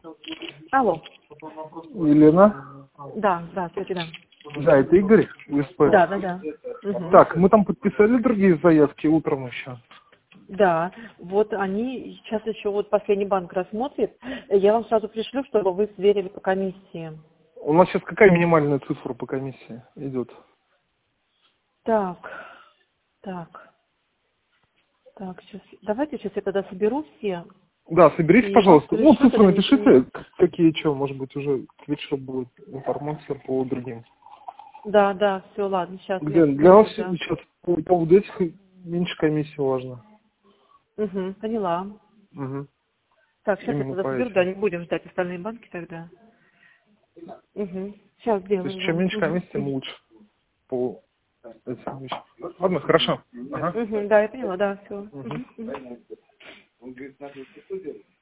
Алло. Елена? Да, да, тетя, да. Да, это Игорь, УСП. Да. Мгм. Так, мы там подписали другие заявки утром еще. Да, вот они сейчас еще вот последний банк рассмотрит. Я вам сразу пришлю, чтобы вы сверили по комиссии. У нас сейчас какая минимальная цифра по комиссии идет? Так, сейчас. Давайте сейчас я тогда соберу все Да, соберите, и вам пожалуйста. Ну, пришлю цифры тогда лишние. напишите, какие что, может быть, уже к вечеру будет информация по другим. Да, все, ладно, сейчас я Где для соберу нас тогда. сейчас по поводу этих меньше комиссии важно. Угу, поняла. Угу. Так, сейчас я Именно тогда по соберу, да, этим. не будем ждать остальные банки тогда. Угу. Сейчас То есть сделаю чем вам. меньше комиссии, тем лучше по этим вещам. Ладно, хорошо. Ага. Да, я поняла, да, все. Мгм.